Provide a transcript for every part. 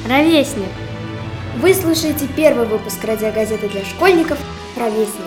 Ровесник. Вы слушаете первый выпуск радиогазеты для школьников «Ровесник».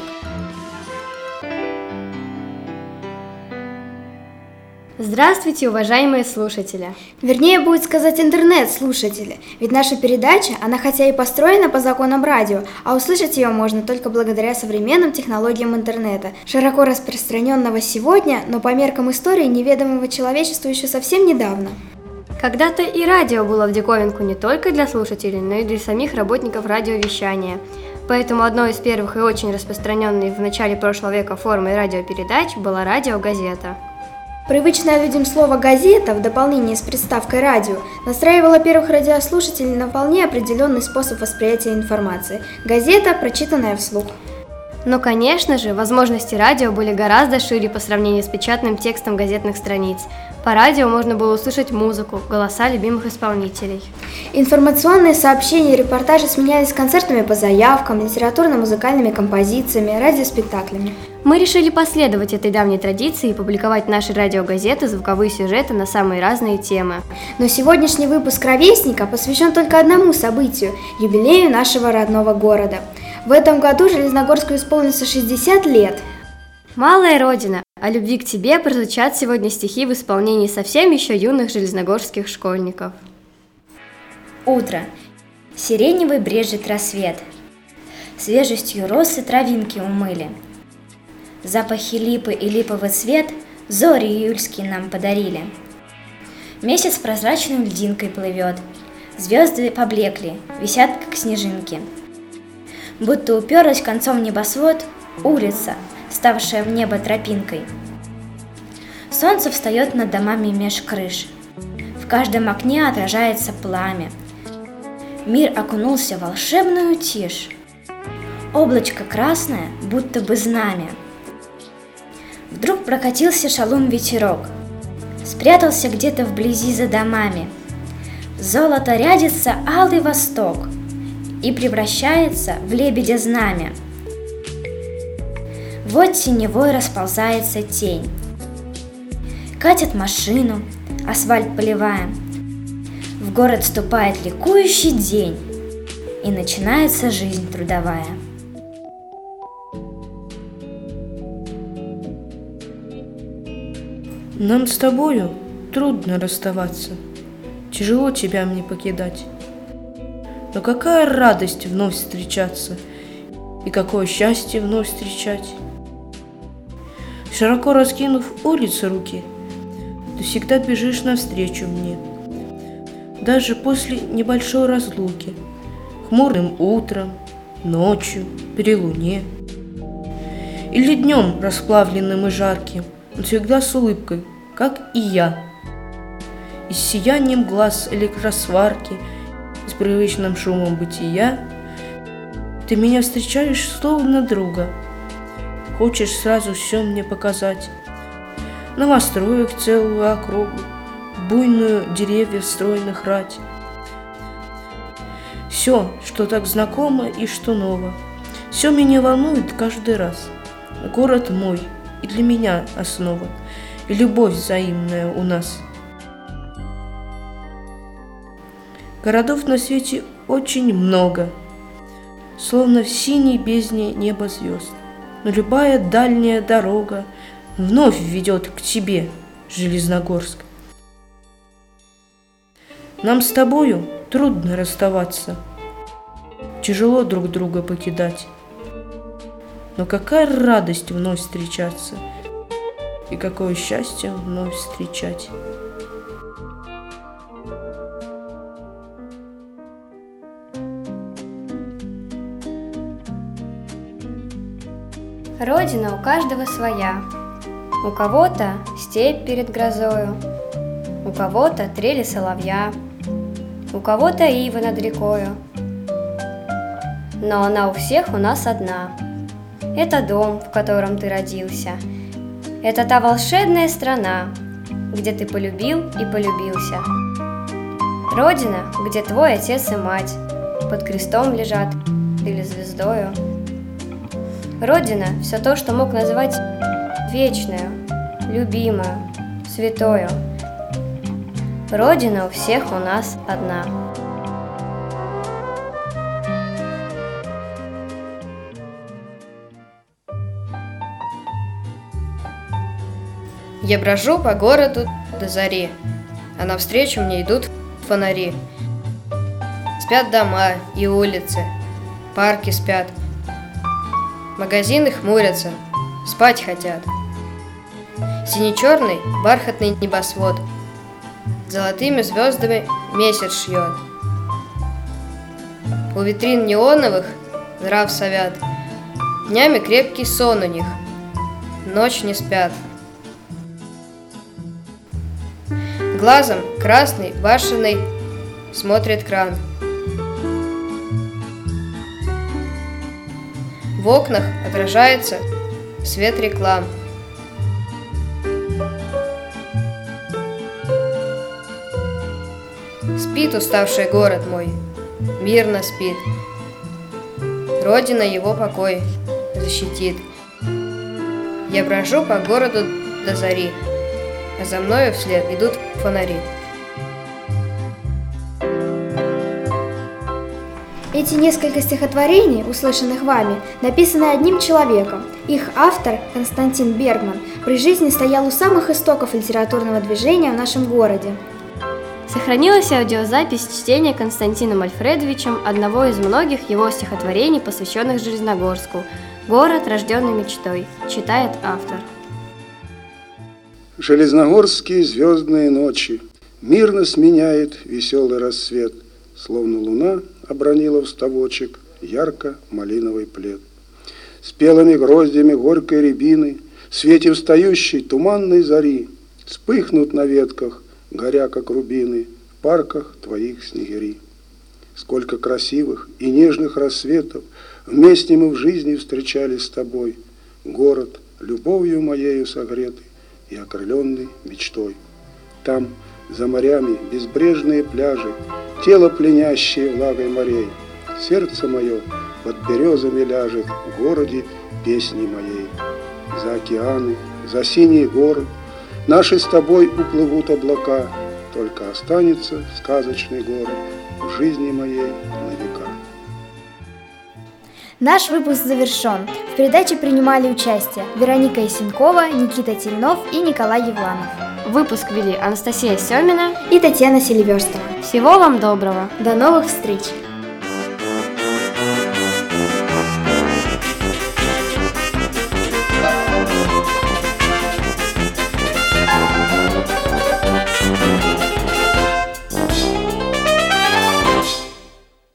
Здравствуйте, уважаемые слушатели! Вернее, будет сказать интернет-слушатели, ведь наша передача, она хотя и построена по законам радио, а услышать ее можно только благодаря современным технологиям интернета, широко распространенного сегодня, но по меркам истории неведомого человечеству еще совсем недавно. Когда-то и радио было в диковинку не только для слушателей, но и для самих работников радиовещания. Поэтому одной из первых и очень распространенной в начале прошлого века формой радиопередач была радиогазета. Привычное людям слово «газета» в дополнение с приставкой «радио» настраивало первых радиослушателей на вполне определенный способ восприятия информации – газета, прочитанная вслух. Но, конечно же, возможности радио были гораздо шире по сравнению с печатным текстом газетных страниц. По радио можно было услышать музыку, голоса любимых исполнителей. Информационные сообщения и репортажи сменялись концертами по заявкам, литературно-музыкальными композициями, радиоспектаклями. Мы решили последовать этой давней традиции и публиковать наши радиогазеты, звуковые сюжеты на самые разные темы. Но сегодняшний выпуск «Ровесника» посвящен только одному событию – юбилею нашего родного города. В этом году Железногорску исполнится 60 лет. «Малая Родина», о любви к тебе прозвучат сегодня стихи в исполнении совсем еще юных железногорских школьников. Утро. Сиреневый брежет рассвет. Свежестью росы травинки умыли. Запахи липы и липовый цвет зори июльские нам подарили. Месяц прозрачной льдинкой плывет. Звезды поблекли, висят как снежинки. Будто уперлась концом в небосвод улица, ставшая в небо тропинкой. Солнце встает над домами меж крыш. В каждом окне отражается пламя. Мир окунулся в волшебную тишь. Облачко красное, будто бы знамя. Вдруг прокатился шалун ветерок. Спрятался где-то вблизи за домами. Золото рядится алый восток и превращается в лебедя знамя. Вот теневой расползается тень. Катит машину, асфальт поливая. В город вступает ликующий день, и начинается жизнь трудовая. Нам с тобою трудно расставаться, тяжело тебя мне покидать. Но какая радость вновь встречаться, и какое счастье вновь встречать. Широко раскинув улицы руки, ты всегда бежишь навстречу мне, даже после небольшой разлуки, хмурым утром, ночью, при луне. Или днем расплавленным и жарким, но всегда с улыбкой, как и я. И с сиянием глаз электросварки, и с привычным шумом бытия ты меня встречаешь словно друга. Хочешь сразу все мне показать. Новостроек целую округу, буйную деревьев стройных рать. Все, что так знакомо и что ново, все меня волнует каждый раз. Город мой и для меня основа, и любовь взаимная у нас. Городов на свете очень много, словно в синей бездне неба звезд. Но любая дальняя дорога вновь ведет к тебе, Железногорск. Нам с тобою трудно расставаться, тяжело друг друга покидать. Но какая радость вновь встречаться, и какое счастье вновь встречать. Родина у каждого своя. У кого-то степь перед грозою, у кого-то трели соловья, у кого-то ивы над рекою. Но она у всех у нас одна. Это дом, в котором ты родился. Это та волшебная страна, где ты полюбил и полюбился. Родина, где твой отец и мать под крестом лежат или звездою. Родина – все то, что мог назвать вечную, любимую, святою. Родина у всех у нас одна. Я брожу по городу до зари, а навстречу мне идут фонари. Спят дома и улицы, парки спят, магазины хмурятся, спать хотят. Сине-черный бархатный небосвод золотыми звездами месяц шьет. У витрин неоновых нрав совят, днями крепкий сон у них, ночь не спят. Глазом красный башенный смотрит кран. В окнах отражается свет реклам. Спит уставший город мой, мирно спит. Родина его покой защитит. Я брожу по городу до зари, а за мною вслед идут фонари. Эти несколько стихотворений, услышанных вами, написаны одним человеком. Их автор, Константин Бергман, при жизни стоял у самых истоков литературного движения в нашем городе. Сохранилась аудиозапись чтения Константином Альфредовичем одного из многих его стихотворений, посвященных Железногорску. «Город, рожденный мечтой», читает автор. Железногорские звездные ночи мирно сменяет веселый рассвет, словно луна обронила в ставочек ярко-малиновый плед. Спелыми гроздями горькой рябины в свете встающей туманной зари вспыхнут на ветках, горя как рубины, в парках твоих снегири. Сколько красивых и нежных рассветов вместе мы в жизни встречали с тобой, город, любовью моею согретый и окрыленный мечтой. Там, за морями, безбрежные пляжи, тело пленящее влагой морей, сердце мое под березами ляжет в городе песни моей. За океаны, за синие горы наши с тобой уплывут облака, только останется сказочный город в жизни моей на века. Наш выпуск завершен. В передаче принимали участие Вероника Ясенкова, Никита Тельнов и Николай Евланов. Выпуск вели Анастасия Семина И Татьяна Селиверстова. Всего вам доброго! До новых встреч!